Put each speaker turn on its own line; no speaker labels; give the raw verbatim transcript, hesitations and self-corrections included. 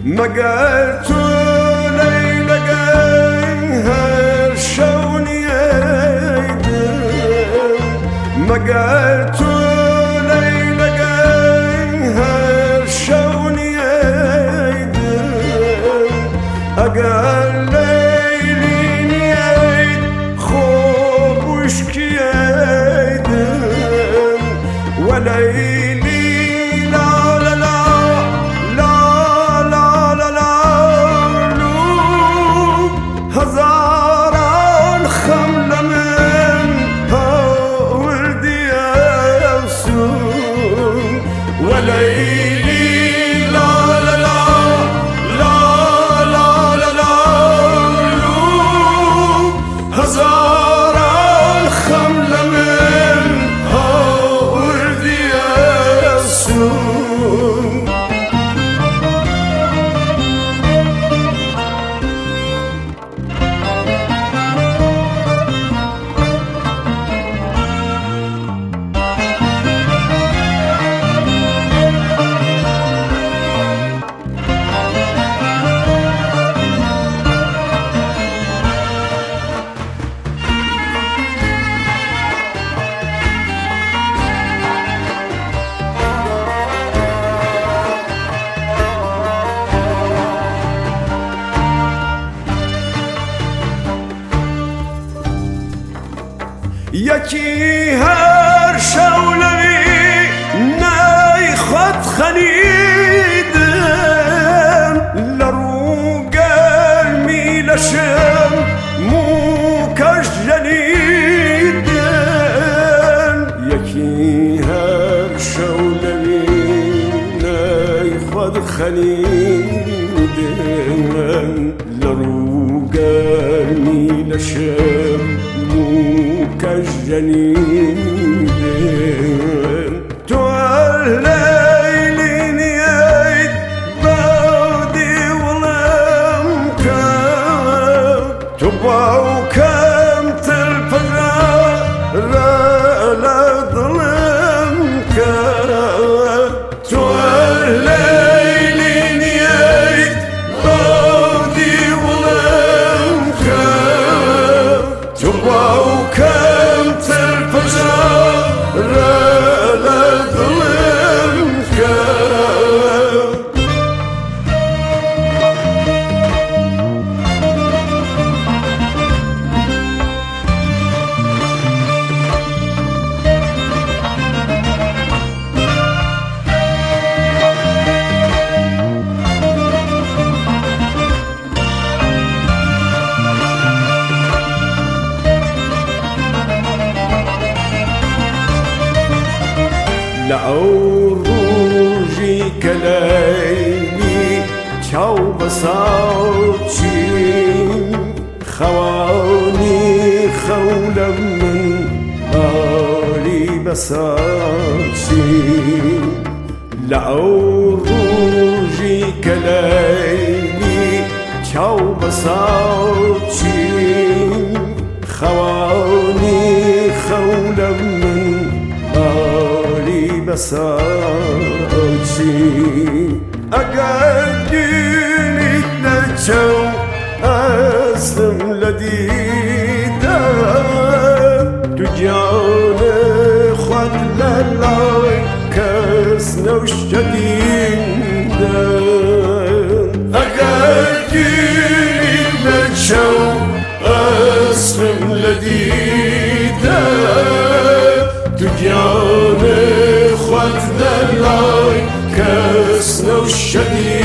مگر تو لیلگی هر شونی ایدم مگر تو لیلگی هر شونی ایدم اگر لیلی نید خوبش کی ایدم و لیلی هزاران خمل من هاوردی افسون وليلي لا لا لا لا لا لا لا هزاران خمل من هاوردی افسون یکی هر شولوی نی خود خنیدم لرو گرمی لشم موکش جنیدم یکی هر شولوی نی خود خنیدم لرو گرمی لشم كالجنين توليليني عيد بعدي ولمك تبعو كم تلفقا لا ظلمك توليليني عيد بعدي ولمك تبعو كم تلفزا لا ظلمك لعروجي كليلي تشاو بصوتي خواني خولا من آلي بصوتي لعروجي كليلي تشاو بصوتي خواني خولا من بساچی اگر دینی نچو اسم لدیده تو جان خود للای کس نوشدیده اگر دینی نچو اسم لدیده تو جان خود دلای کس نوشدی